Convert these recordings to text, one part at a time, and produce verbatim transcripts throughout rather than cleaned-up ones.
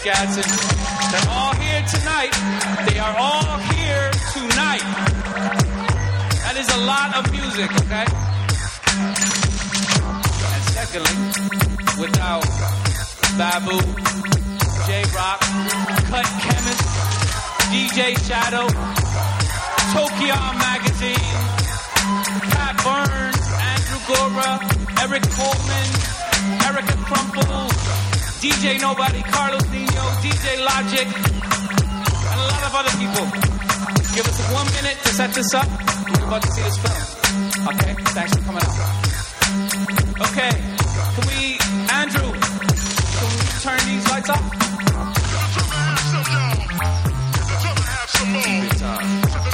Gadsden. They're all here tonight. They are all here tonight. That is a lot of music, okay? And secondly, without Babu, J-Rock, Cut Chemist, D J Shadow, Tokyo Magazine, Pat Burns, Andrew Gora, Eric Coleman, Erica Crumple, D J Nobody, Carlos Nino, D J Logic, and a lot of other people. Give us one minute to set this up. We're about to see this film. Okay? Thanks for coming out. Okay. Can we, Andrew, can we turn these lights off? Keep it time.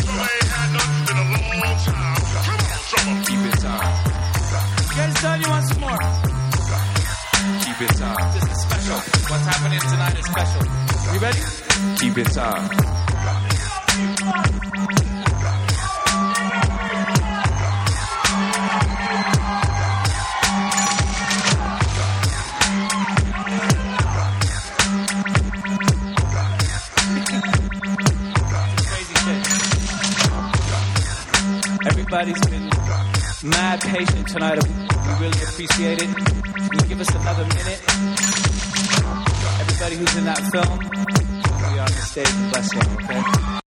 Keep it time. You guys done? You want some more? Keep it time. This is special. What's happening tonight is special. You ready? Keep it time. Crazy shit. Everybody's been mad patient tonight. We really appreciate it. Can you give us another minute? Everybody who's in that film, we are on the stage, bless you, okay?